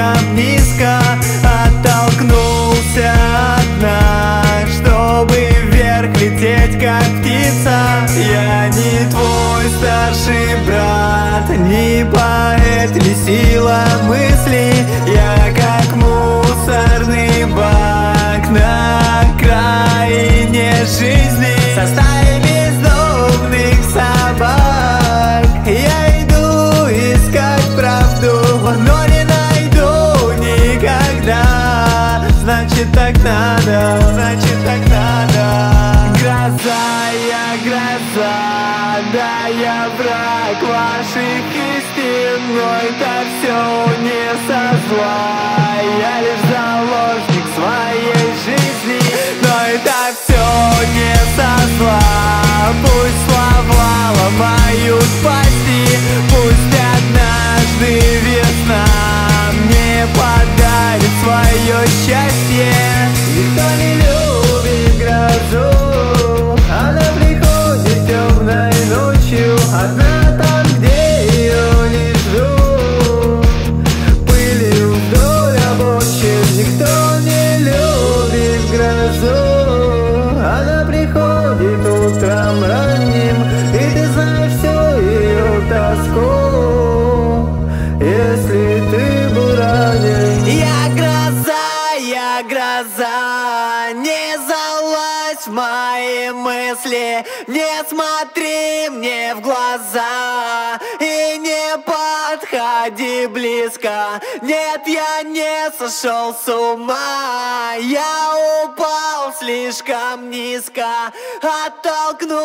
слишком низко. Оттолкнулся от дна, чтобы вверх лететь, как птица. Я не твой старший брат, не поэт или сила мысли. Я как мусорный бак на окраине жизни, со стаей бездомных собак. Я иду искать правду, но не найду никогда. Значит так надо, значит так надо. Гроза, я гроза, да я враг ваших истин, но это все не со зла. Я лишь заложник своей жизни, но это все не со зла. Пусть слова ломают пасти, пусть однажды весна мне подарит свое счастье. Никто не любит грозу, она приходит темной ночью, одна там, где ее не жду. Пылью вдоль обочин. Никто не любит грозу, она приходит утром ранним, и ты знаешь всю ее тоску, если ты был ранен. Я гроза, не залазь в мои мысли, не смотри мне в глаза и не подходи близко. Нет, я не сошел с ума, я упал слишком низко,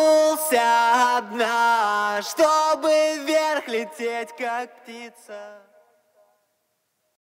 оттолкнулся от дна, чтобы вверх лететь, как птица.